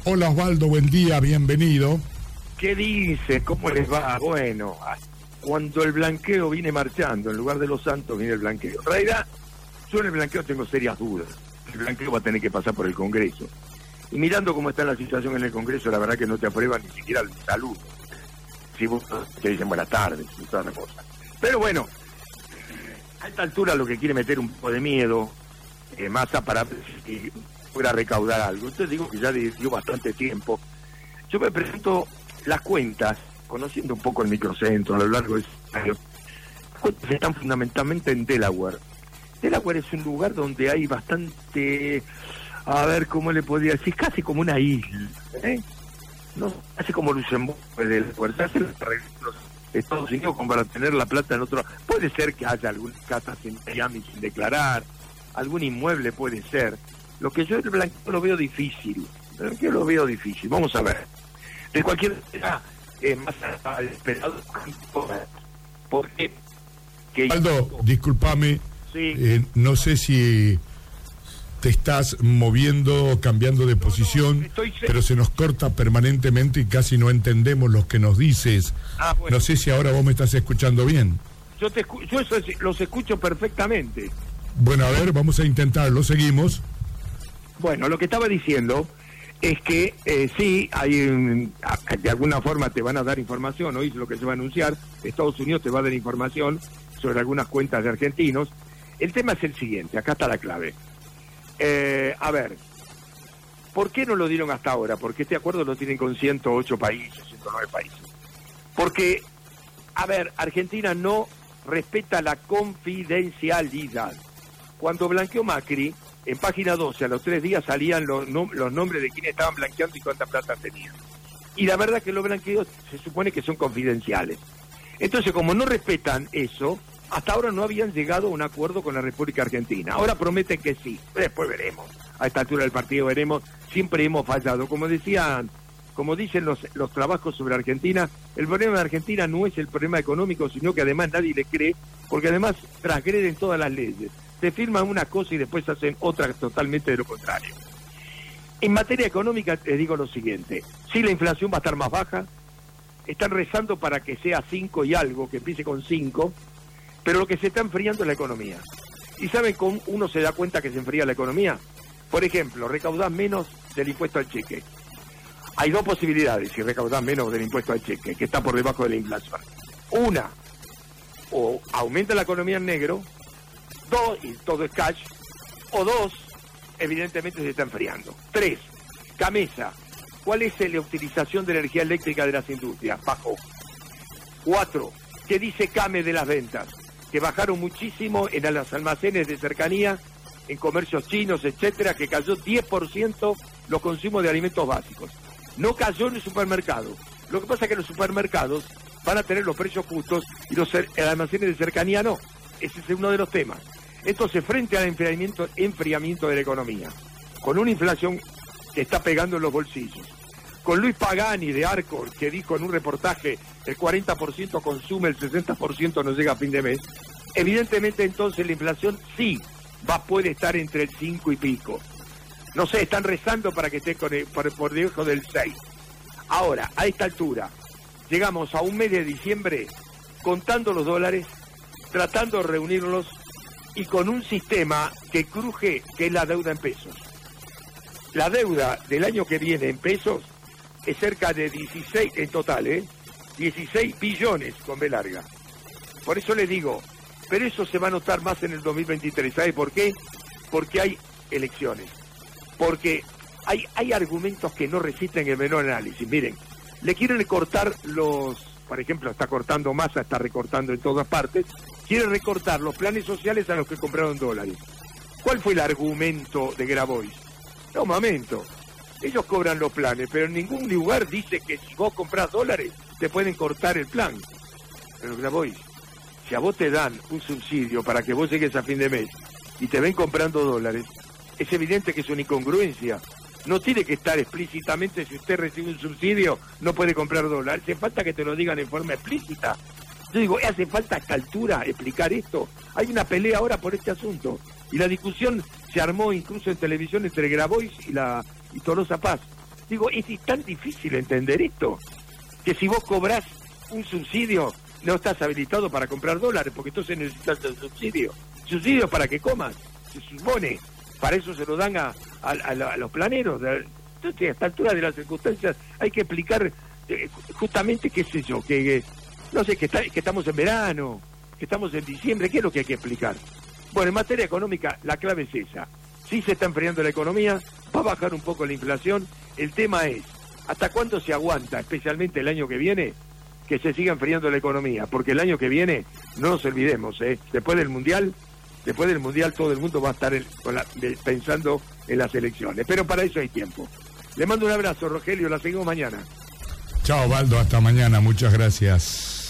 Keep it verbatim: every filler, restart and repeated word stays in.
Hola Osvaldo, buen día, bienvenido. ¿Qué dice? ¿Cómo les va? Bueno, cuando el blanqueo viene marchando, en lugar de los santos viene el blanqueo. En realidad, yo en el blanqueo tengo serias dudas. El blanqueo va a tener que pasar por el Congreso. Y mirando cómo está la situación en el Congreso, la verdad que no te aprueban ni siquiera el saludo. Si vos te dicen buenas tardes y toda la cosa. Pero bueno, a esta altura lo que quiere meter un poco de miedo, eh, Massa, para que pueda recaudar algo. Entonces digo que ya dio bastante tiempo. Yo me presento las cuentas, conociendo un poco el microcentro a lo largo de ese año. Las cuentas están fundamentalmente en Delaware. Delaware es un lugar donde hay bastante, a ver cómo le podría decir, casi como una isla, ¿eh? No, casi como Luxemburgo de Delaware. Se hacen los arreglos de Estados Unidos como para tener la plata en otro. Puede ser que haya algunas casas en Miami sin declarar, algún inmueble puede ser. Lo que yo el blanqueo lo veo difícil. El blanqueo lo veo difícil. Vamos a ver. De cualquier manera, eh, más esperado, porque... Que... Aldo, discúlpame, sí. eh, no sé si te estás moviendo, cambiando de no, posición, no, estoy... pero se nos corta permanentemente y casi no entendemos lo que nos dices. Ah, bueno. No sé si ahora vos me estás escuchando bien. Yo, te escu yo eso, los escucho perfectamente. Bueno, a ver, vamos a intentarlo, seguimos. Bueno, lo que estaba diciendo es que eh, sí, hay um, de alguna forma te van a dar información, hoy es lo que se va a anunciar, Estados Unidos te va a dar información sobre algunas cuentas de argentinos. El tema es el siguiente, acá está la clave. Eh, a ver, ¿por qué no lo dieron hasta ahora? Porque este acuerdo lo tienen con ciento ocho países, ciento nueve países. Porque, a ver, Argentina no respeta la confidencialidad. Cuando blanqueó Macri, en página doce, a los tres días salían los, no, los nombres de quienes estaban blanqueando y cuánta plata tenían. Y la verdad que los blanqueos se supone que son confidenciales. Entonces, como no respetan eso, hasta ahora no habían llegado a un acuerdo con la República Argentina. Ahora prometen que sí, después veremos. A esta altura del partido veremos, siempre hemos fallado. Como decían, como dicen los, los trabajos sobre Argentina, el problema de Argentina no es el problema económico, sino que además nadie le cree, porque además transgreden todas las leyes. Se firman una cosa y después hacen otra totalmente de lo contrario. En materia económica te digo lo siguiente, si la inflación va a estar más baja, están rezando para que sea cinco y algo, que empiece con cinco, pero lo que se está enfriando es la economía. ¿Y saben cómo uno se da cuenta que se enfría la economía? Por ejemplo, recaudás menos del impuesto al cheque. Hay dos posibilidades si recaudás menos del impuesto al cheque, que está por debajo de la inflación. Una, o aumenta la economía en negro, dos, y todo es cash, o dos, evidentemente se está enfriando. Tres, Camesa, ¿cuál es la utilización de la energía eléctrica de las industrias? Bajó. Cuatro, ¿qué dice Came de las ventas? Que bajaron muchísimo en los almacenes de cercanía, en comercios chinos, etcétera, que cayó diez por ciento los consumos de alimentos básicos. No cayó en el supermercado. Lo que pasa es que los supermercados van a tener los precios justos y los almacenes de cercanía no. Ese es uno de los temas. Entonces, frente al enfriamiento, enfriamiento de la economía, con una inflación que está pegando en los bolsillos, con Luis Pagani de Arcor, que dijo en un reportaje el cuarenta por ciento consume, el sesenta por ciento no llega a fin de mes, evidentemente entonces la inflación sí va puede estar entre el cinco y pico. No sé, están rezando para que esté con el, por, por debajo del seis. Ahora, a esta altura, llegamos a un mes de diciembre contando los dólares, tratando de reunirlos y con un sistema que cruje, que es la deuda en pesos. La deuda del año que viene en pesos es cerca de dieciséis, en total, ¿eh? dieciséis billones con B larga. Por eso le digo, pero eso se va a notar más en el dos mil veintitrés. ¿Sabe por qué? Porque hay elecciones. Porque hay, hay argumentos que no resisten el menor análisis. Miren, le quieren cortar los, por ejemplo, está cortando Massa, está recortando en todas partes, quiere recortar los planes sociales a los que compraron dólares. ¿Cuál fue el argumento de Grabois? No, un momento. Ellos cobran los planes, pero en ningún lugar dice que si vos comprás dólares, te pueden cortar el plan. Pero Grabois, si a vos te dan un subsidio para que vos llegues a fin de mes y te ven comprando dólares, es evidente que es una incongruencia. No tiene que estar explícitamente, si usted recibe un subsidio, no puede comprar dólares. Hace falta que te lo digan en forma explícita. Yo digo, ¿hace falta a esta altura explicar esto? Hay una pelea ahora por este asunto. Y la discusión se armó incluso en televisión entre Grabois y la y Tolosa Paz. Digo, es tan difícil entender esto, que si vos cobrás un subsidio, no estás habilitado para comprar dólares, porque entonces necesitas el subsidio. ¿Subsidio para que comas? Se supone. Para eso se lo dan a, a, a los planeros. Entonces, a esta altura de las circunstancias, hay que explicar eh, justamente, qué sé yo, que, que no sé, que, está, que estamos en verano, que estamos en diciembre, ¿qué es lo que hay que explicar? Bueno, en materia económica, la clave es esa. Sí se está enfriando la economía, va a bajar un poco la inflación. El tema es, ¿hasta cuándo se aguanta, especialmente el año que viene, que se siga enfriando la economía? Porque el año que viene, no nos olvidemos, ¿eh? después del Mundial, después del Mundial todo el mundo va a estar en, con la, de, pensando en las elecciones. Pero para eso hay tiempo. Le mando un abrazo, Rogelio, la seguimos mañana. Chao, Baldo, hasta mañana, muchas gracias.